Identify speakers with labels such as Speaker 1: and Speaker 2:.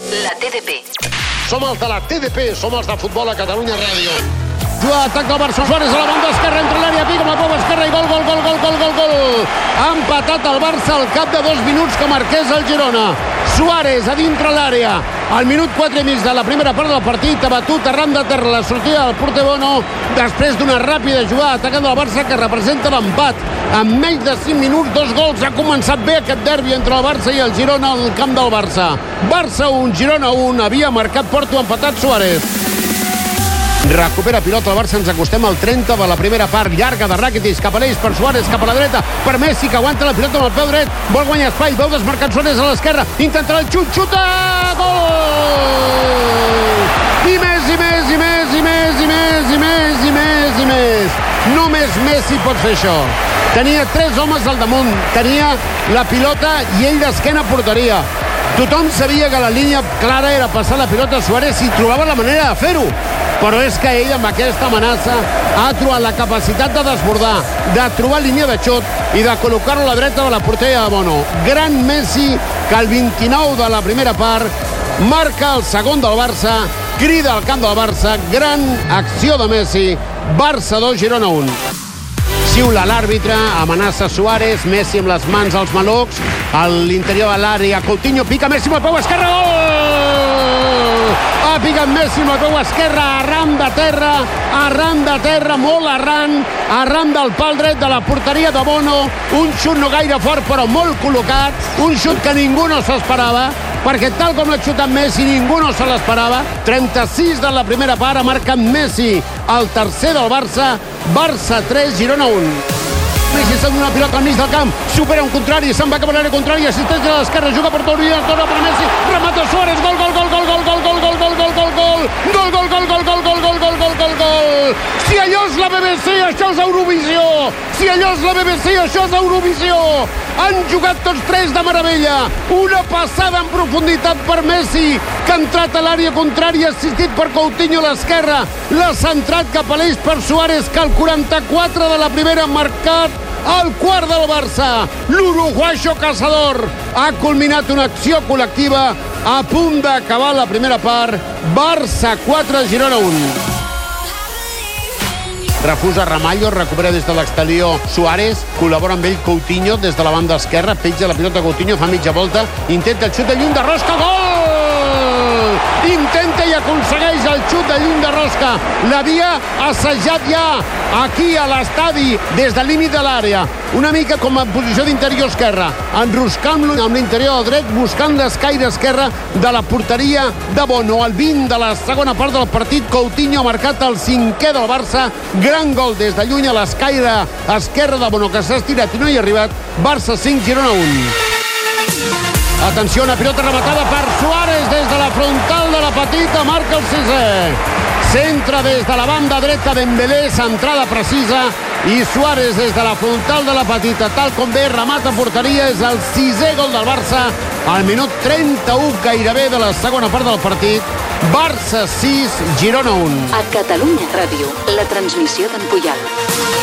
Speaker 1: La TDP.
Speaker 2: Som els de la TDP, som els de Futbol a Catalunya Ràdio. Juga atac del Barça, Suárez a la banda esquerra, entre l'àrea, pica amb la pova esquerra i gol. Ha empatat el Barça al cap de 2 minuts que marqués el Girona. Suárez a dintre l'àrea. Al minut 4 i mig de la primera part del partit ha batut arran de terra la sortida del porter Bono després d'una ràpida jugada atacant del Barça que representa l'empat. En menys de 5 minuts, 2 gols. Ha començat bé aquest derbi entre el Barça i el Girona al camp del Barça. Barça 1, Girona 1. Havia marcat Porto, ha empatat Suárez. Recupera pilota el Barça, ens acostem al 30 de la primera part, llarga de Rakitic, cap a l'eix per Suárez, cap a la dreta, per Messi, que aguanta la pilota amb el peu dret, vol guanyar espai, veu desmarcat Suárez a l'esquerra, intentarà el xut, xuta, gol! I més. Només Messi pot fer això. Tenia 3 homes al damunt, tenia la pilota i ell d'esquena porteria. Tothom sabia que la línia clara era passar la pilota a Suárez i trobava la manera de fer-ho. Però és que ell, amb aquesta amenaça, ha trobat la capacitat de desbordar, de trobar línia de xut i de col·locar-lo a la dreta de la porteria de Bono. Gran Messi, que al 29 de la primera part marca el segon del Barça, crida al camp del Barça, gran acció de Messi, Barça 2, Girona 1. Xiula l'àrbitre, amenaça Suárez, Messi amb les mans als malucs, a l'interior de l'àrea, Coutinho pica Messi amb el peu esquerre, gol! Ha picat Messi amb el peu esquerre, arran de terra, molt arran del pal dret de la porteria de Bono, un xut no gaire fort però molt col·locat, un xut que ningú no s'esperava, perquè tal com l'ha xutat Messi ningú no se l'esperava. 36 de la primera part, ha marcat Messi, el tercer del Barça, Barça 3, Girona 1. Messi s'ha donat una pilota al mig del camp, supera un contrari, se'n va cap a l'àrea contrària, assisteix a l'esquerra, juga per Torino, torna per Messi, remata Suárez, gol! Si allò és la BBC, això és Eurovisió! Si allò és la BBC, això és Eurovisió! Han jugat tots 3 de meravella. Una passada en profunditat per Messi, que ha entrat a l'àrea contrària, assistit per Coutinho a l'esquerra. L'ha centrat cap a l'eix per Suárez, que al 44 de la primera ha marcat el quart del Barça. L'uruguayo Cazador ha culminat una acció col·lectiva a punt d'acabar la primera part. Barça 4, Girona 1. Refusa Ramallo, recupera des de l'exterior Suárez, col·labora amb ell Coutinho des de la banda esquerra, petja la pilota Coutinho, fa mitja volta, intenta el xut de lluny de rosca, gol! Intenta i aconsegueix el xut de lluny de rosca. L'havia assajat ja aquí a l'estadi des del límit de l'àrea, una mica com en posició d'interior esquerra, enroscant-lo amb l'interior del dret, buscant l'escaire esquerra de la porteria de Bono. Al 20 de la segona part del partit, Coutinho ha marcat el 5è del Barça, gran gol des de lluny a l'escaire esquerra de Bono, que s'ha estirat i no hi ha arribat. Barça 5, Girona 1. Atenció, una pilota rematada per Suárez des de la frontal de la petita, marca el 6è. Centra des de la banda dreta Dembélé, centrada precisa, i Suárez des de la frontal de la petita, tal com ve, remata porteria, és el 6è gol del Barça al minut 31 gairebé de la segona part del partit. Barça 6, Girona 1.
Speaker 1: A Catalunya Ràdio, la transmissió d'en Pujal.